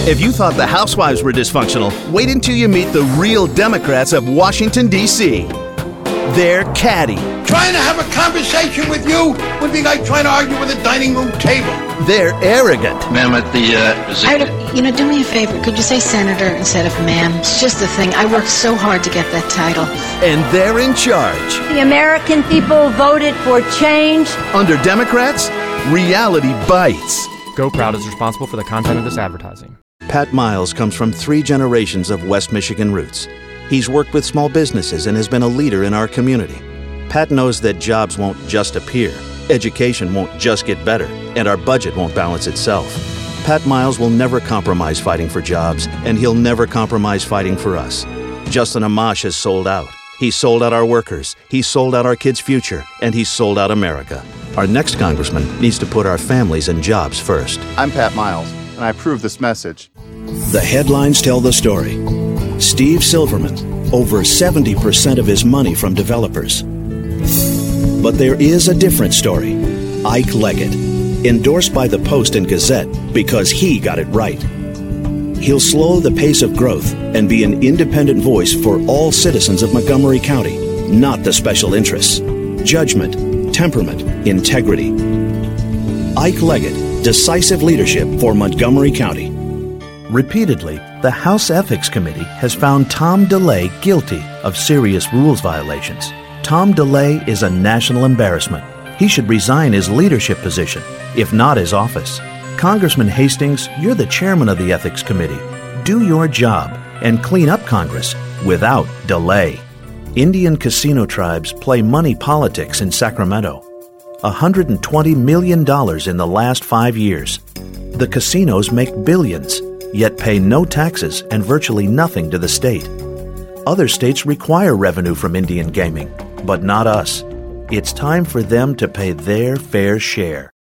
If you thought the housewives were dysfunctional, wait until you meet the real Democrats of Washington, D.C. They're catty. Trying to have a conversation with you would be like trying to argue with a dining room table. They're arrogant. Ma'am, at the... do me a favor. Could you say senator instead of ma'am? It's just the thing. I worked so hard to get that title. And they're in charge. The American people voted for change. Under Democrats, reality bites. GoProud is responsible for the content of this advertising. Pat Miles comes from 3 generations of West Michigan roots. He's worked with small businesses and has been a leader in our community. Pat knows that jobs won't just appear, education won't just get better, and our budget won't balance itself. Pat Miles will never compromise fighting for jobs, and he'll never compromise fighting for us. Justin Amash has sold out. He's sold out our workers, he's sold out our kids' future, and he's sold out America. Our next congressman needs to put our families and jobs first. I'm Pat Miles, and I approve this message. The headlines tell the story. Steve Silverman, over 70% of his money from developers. But there is a different story. Ike Leggett, endorsed by the Post and Gazette because he got it right. He'll slow the pace of growth and be an independent voice for all citizens of Montgomery County, not the special interests. Judgment, temperament, integrity. Ike Leggett, decisive leadership for Montgomery County. Repeatedly, the House Ethics Committee has found Tom DeLay guilty of serious rules violations. Tom DeLay is a national embarrassment. He should resign his leadership position, if not his office. Congressman Hastings, you're the chairman of the Ethics Committee. Do your job and clean up Congress without delay. Indian casino tribes play money politics in Sacramento. $120 million in the last 5 years. The casinos make billions, yet pay no taxes and virtually nothing to the state. Other states require revenue from Indian gaming, but not us. It's time for them to pay their fair share.